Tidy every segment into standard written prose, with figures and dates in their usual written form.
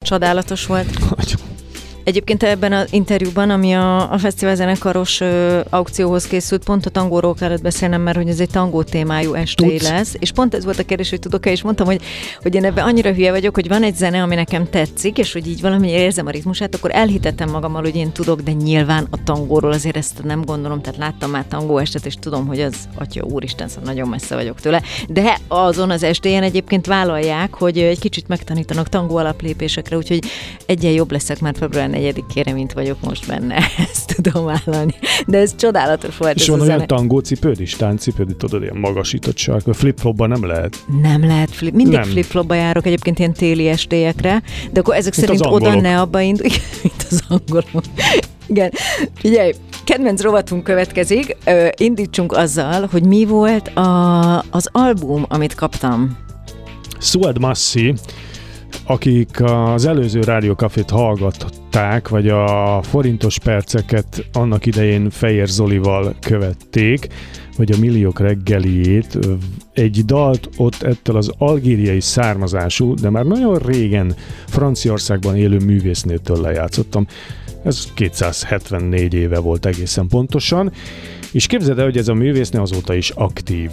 csodálatos volt. Egyébként ebben az interjúban, ami a fesztivál zenekaros aukcióhoz készült, pont a tangóról kellett beszélnem, mert hogy ez egy tangó témájú esté lesz. És pont ez volt a kérdés, hogy tudok-e, és mondtam, hogy én ebben annyira hülye vagyok, hogy van egy zene, ami nekem tetszik, és hogy így valami érzem a ritmusát, akkor elhitettem magammal, hogy én tudok, de nyilván a tangóról azért ezt nem gondolom, tehát láttam már tangó estet, és tudom, hogy az, atya úristen, szóval nagyon messze vagyok tőle. De azon az estén egyébként vállalják, hogy egy kicsit megtanítanak tangó alaplépésekre, úgyhogy egyen jobb leszek már február 4-ére, mint vagyok most benne, ezt tudom vállalni. De ez csodálatos volt. És van olyan tangócipőd is, táncipőd, tudod, ilyen magasított sarka, flip-flopban nem lehet. Nem lehet, mindig flip-flopba járok egyébként ilyen téli estélyekre, de akkor ezek szerint oda ne abba indulj, mint az angolok. Igen. Figyelj, kedvenc rovatunk következik, indítsunk azzal, hogy mi volt az album, amit kaptam. Suad Massi, akik az előző rádiókafét hallgatták, vagy a forintos perceket annak idején Fejér Zolival követték, vagy a Milliók reggeliét, egy dalt ott ettől az algériai származású, de már nagyon régen Franciaországban élő művésznőtől lejátszottam. Ez 274 éve volt egészen pontosan, és képzeld el, hogy ez a művésznő azóta is aktív.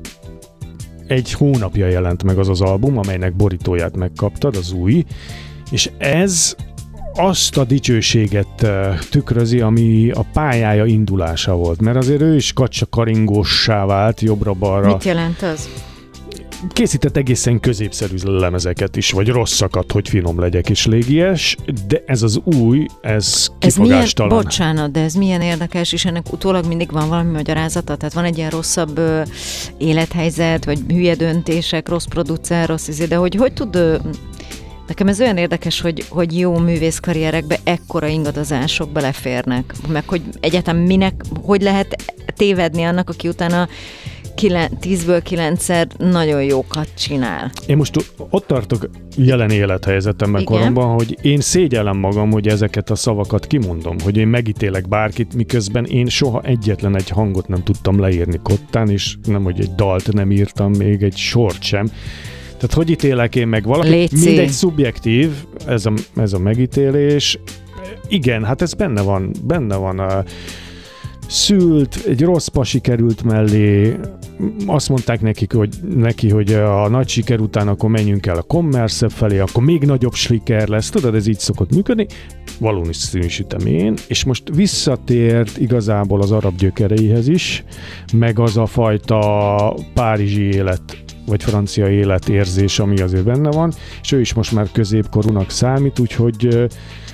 Egy hónapja jelent meg az album, amelynek borítóját megkaptad, az új, és ez azt a dicsőséget tükrözi, ami a pályája indulása volt, mert azért ő is karingóssá vált jobbra-balra. Mit jelent az? Készített egészen középszerű lemezeket is, vagy rosszakat, hogy finom legyek és légies, de ez az új, ez kifogástalan. Bocsánat, de ez milyen érdekes, és ennek utólag mindig van valami magyarázata, tehát van egy ilyen rosszabb élethelyzet, vagy hülye döntések, rossz producer, rossz izé, de hogy tud... Nekem ez olyan érdekes, hogy jó művészkarrierekbe ekkora ingadozások beleférnek, meg hogy egyáltalán hogy lehet tévedni annak, aki utána 10-ből 9-szer nagyon jókat csinál. Én most ott tartok jelen élethelyzetemben koromban, hogy én szégyellem magam, hogy ezeket a szavakat kimondom, hogy én megítélek bárkit, miközben én soha egyetlen egy hangot nem tudtam leírni kottán, és nem, hogy egy dalt nem írtam, még egy sort sem. Tehát hogy ítélek én meg valakit? Mindegy szubjektív ez a megítélés. Igen, hát ez benne van a szült, egy rossz pasi került mellé, azt mondták neki, hogy a nagy siker után akkor menjünk el a kommerszebb felé, akkor még nagyobb siker lesz, tudod, ez így szokott működni, valószínűsítem én, és most visszatért igazából az arab gyökereihez is, meg az a fajta párizsi élet, vagy francia életérzés, ami azért benne van, és ő is most már középkorúnak számít, úgyhogy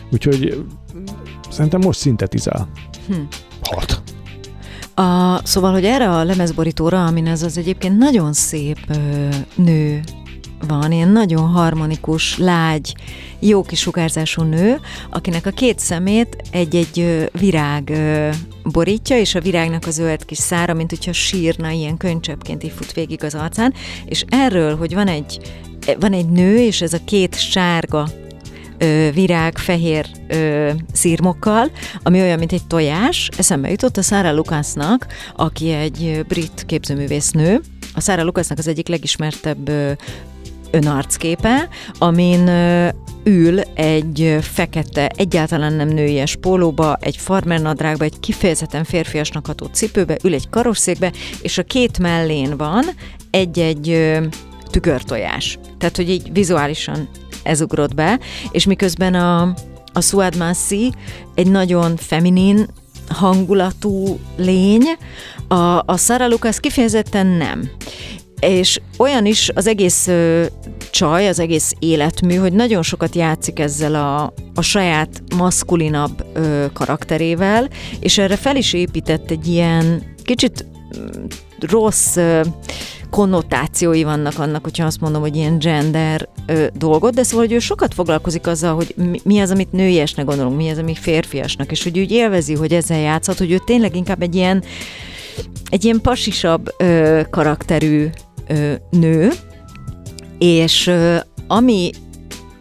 szerintem most szintetizál. Hat. Szóval, hogy erre a lemezborítóra, amin ez az egyébként nagyon szép nő van, ilyen nagyon harmonikus, lágy, jó kis sugárzású nő, akinek a két szemét egy virág borítja, és a virágnak a zöld kis szára, mint hogyha sírna, ilyen könycseppként így fut végig az arcán, és erről, hogy van egy nő, és ez a két sárga virág fehér szirmokkal, ami olyan, mint egy tojás. Eszembe jutott a Sarah Lucasnak, aki egy brit képzőművésznő. A Sarah Lucasnak az egyik legismertebb önarcképe, amin ül egy fekete, egyáltalán nem nőies pólóba, egy farmernadrágba, egy kifejezetten férfiasnak ható cipőbe, ül egy karosszékbe, és a két mellén van egy tükörtojás. Tehát, hogy így vizuálisan ez ugrott be, és miközben a Suad Massi egy nagyon feminin hangulatú lény, a Sarah Lucas kifejezetten nem. És olyan is az egész csaj, az egész életmű, hogy nagyon sokat játszik ezzel a saját maszkulinabb karakterével, és erre fel is épített egy ilyen kicsit rossz konnotációi vannak annak, hogyha azt mondom, hogy ilyen gender dolgot, de szóval, hogy ő sokat foglalkozik azzal, hogy mi az, amit nőiesnek gondolunk, mi az, ami férfiasnak, és hogy úgy élvezi, hogy ezzel játszhat, hogy ő tényleg inkább egy ilyen pasisabb karakterű nő, és ami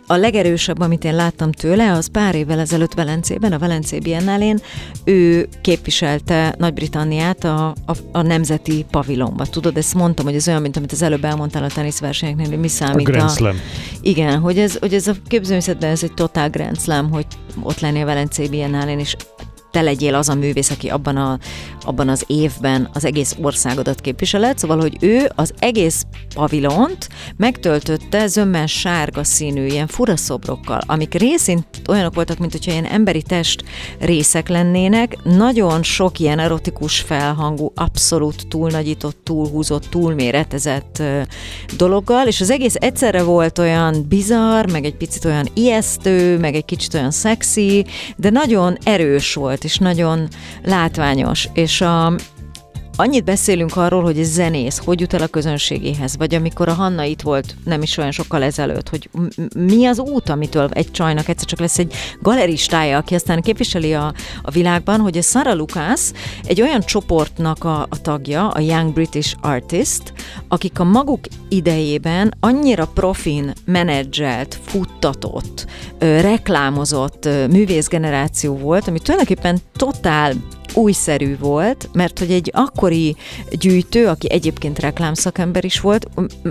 a legerősebb, amit én láttam tőle, az pár évvel ezelőtt Velencében, a Velencei Biennálén ő képviselte Nagy-Britanniát a nemzeti pavilonba. Tudod, ezt mondtam, hogy ez olyan, mint amit az előbb elmondtál a teniszversenyeknél, hogy mi számít a Grand Slam. Igen, hogy ez a képzőművészetben ez egy totál Grand Slam, hogy ott lenni a Velencei Biennálén, és te legyél az a művész, aki abban az évben az egész országodat képviseled, szóval, hogy ő az egész pavilont megtöltötte zömmel sárga színű ilyen furaszobrokkal, amik részint olyanok voltak, mint hogyha ilyen emberi test részek lennének, nagyon sok ilyen erotikus felhangú, abszolút túlnagyított, túlhúzott, túlméretezett dologgal, és az egész egyszerre volt olyan bizarr, meg egy picit olyan ijesztő, meg egy kicsit olyan szexi, de nagyon erős volt, és nagyon látványos, és annyit beszélünk arról, hogy egy zenész hogy jut el a közönségéhez, vagy amikor a Hanna itt volt nem is olyan sokkal ezelőtt, hogy mi az út, amitől egy csajnak egyszer csak lesz egy galeristája, aki aztán képviseli a világban, hogy a Sarah Lucas egy olyan csoportnak a tagja, a Young British Artist, akik a maguk idejében annyira profin menedzselt, futtatott, reklámozott művészgeneráció volt, ami tulajdonképpen totál újszerű volt, mert hogy egy akkori gyűjtő, aki egyébként reklámszakember is volt,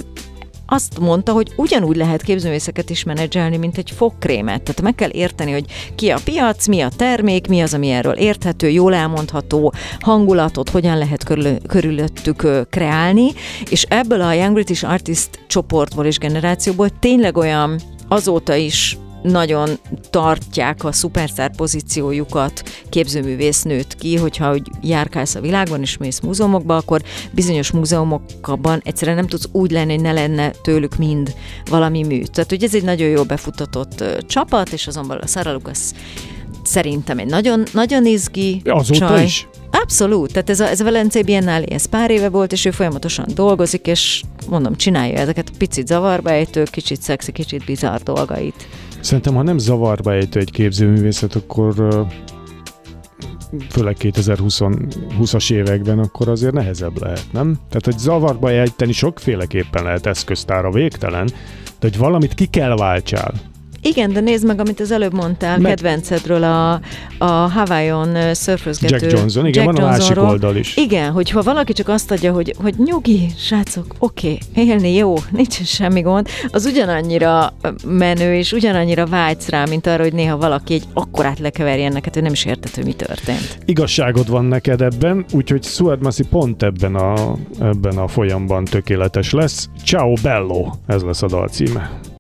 azt mondta, hogy ugyanúgy lehet képzőművészeket is menedzselni, mint egy fogkrémet. Tehát meg kell érteni, hogy ki a piac, mi a termék, mi az, ami erről érthető, jól elmondható, hangulatot hogyan lehet körülöttük kreálni, és ebből a Young British Artist csoportból és generációból tényleg olyan azóta is nagyon tartják a szupersztár pozíciójukat képzőművésznőt ki, hogyha úgy járkálsz a világban és mész múzeumokba, akkor bizonyos múzeumokban egyszerűen nem tudsz úgy lenni, hogy ne lenne tőlük mind valami mű. Tehát ugye ez egy nagyon jól befutatott csapat, és azonban a Sarah Lucas szerintem egy nagyon, nagyon izgi azóta csaj. Is? Abszolút, tehát ez a Velencei Biennálé, ez pár éve volt, és ő folyamatosan dolgozik, és mondom, csinálja ezeket a picit zavarba ejtő, kicsit szexi, kicsit bizarr dolgait. Szerintem, ha nem zavarba ejtő egy képzőművészet, akkor főleg 2020-as években, akkor azért nehezebb lehet, nem? Tehát, hogy zavarba ejteni sokféleképpen lehet, eszköztára végtelen, de hogy valamit ki kell váltsál. Igen, de nézd meg, amit az előbb mondtál, kedvencedről, a Hawaiion szörfözgető Jack Johnson, igen, van a másik oldal is. Igen, hogyha valaki csak azt adja, hogy nyugi, srácok, oké, élni jó, nincs semmi gond, az ugyanannyira menő, és ugyanannyira vágysz rá, mint arra, hogy néha valaki egy akkorát lekeverjen neked, hogy nem is érted, hogy mi történt. Igazságod van neked ebben, úgyhogy Stuart Massey pont ebben a folyamban tökéletes lesz. Ciao bello, ez lesz a dal címe.